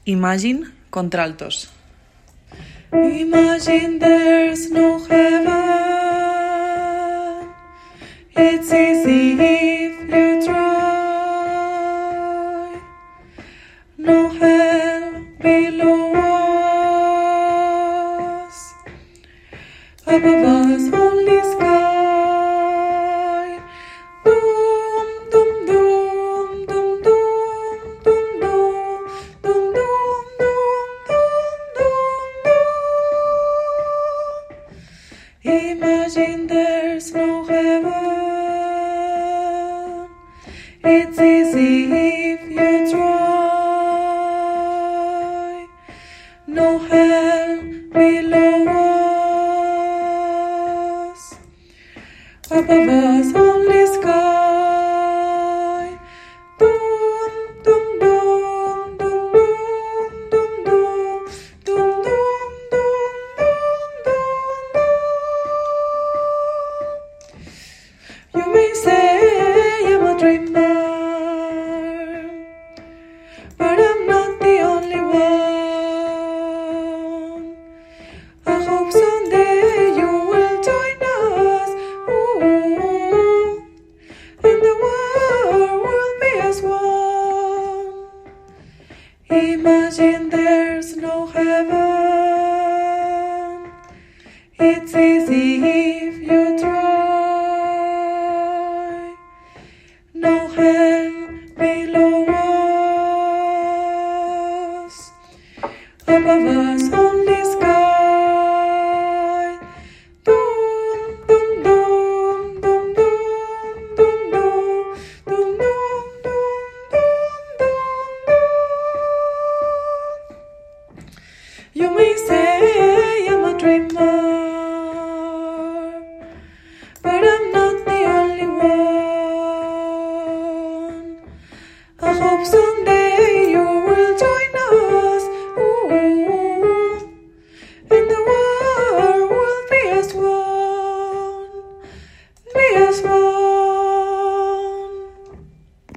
Imagine contraltos. Imagine there's no heaven. It's easy if you try. No hell below us. Above us only sky. Doom, doom, doom, doom, doom, doom, doom, doom, doom, doom, doom, doom. Imagine there's no heaven. It's easy if you try. No hell below us. Above us only sky. Doom, doom, doom, doom, doom, doom, doom, doom, doom, doom, doom, doom. You may say I'm a dreamer, but I'm not the only one. I hope someday you will join us. Ooh, and the world will be as one. Imagine there's no heaven. It's easy if you try. No hell below us. Above us only sky. Doom, doom, doom, doom, doom, doom, doom, doom, doom, doom, doom, doom. You may say I'm a dreamer, but I'm not the only one. I hope someday you